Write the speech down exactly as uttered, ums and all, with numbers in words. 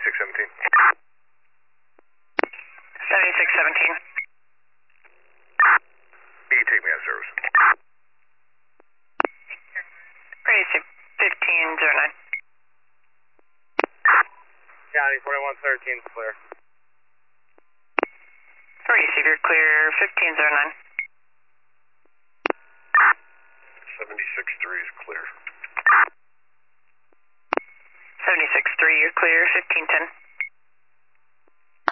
seventy-six seventeen. seventy-six seventeen. You can take me out of service. Basic fifteen oh nine. County forty-one thirteen, clear. Receiver clear, fifteen oh nine. seventy-six three is clear. seventy-six three, you're clear, fifteen ten.